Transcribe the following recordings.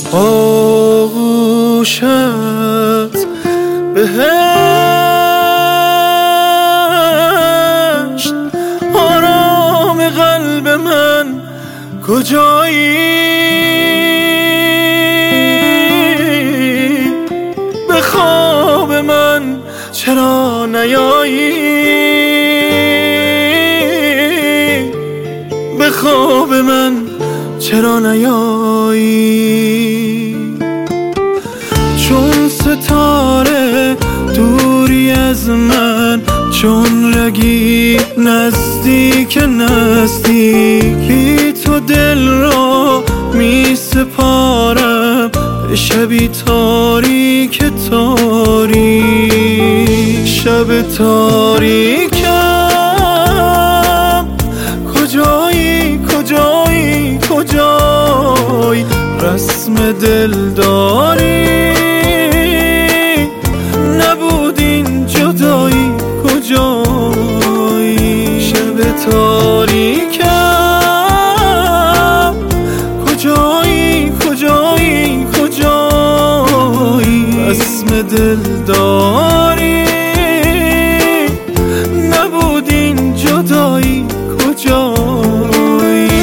آغوشت بهشت، آرام قلب من کجایی؟ به خواب من چرا نیایی؟ به خواب من چرا نیایی؟ چون ستاره دوری از من، چون رگی نزدیک بی تو دل را می سپارم به شبی تاریک شب تاریکم. کجایی کجایی کجایی؟ رسم دلداری نبود این جدایی. کجایی؟ شب تاریکم. کجایی کجایی کجایی؟ رسم دلداری نبود این جدایی. کجایی؟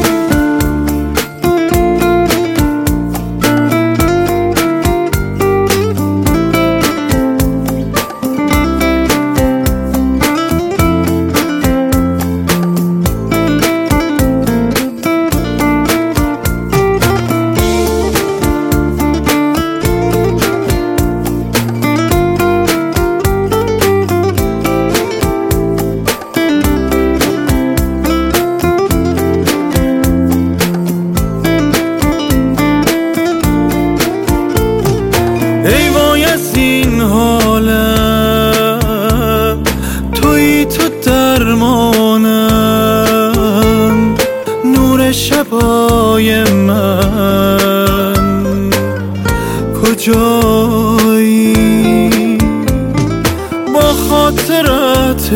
ای وای از این حالم، تویی تو درمانم، نور شبای من. کجایی؟ با خاطرت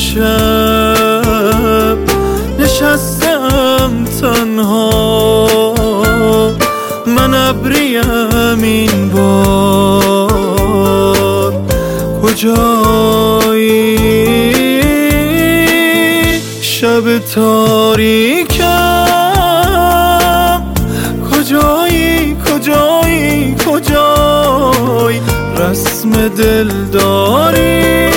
امشب نشستم تنها، من ابریم این بار. کجایی؟ شب تاریکم. کجایی کجایی کجایی؟ رسم دلداری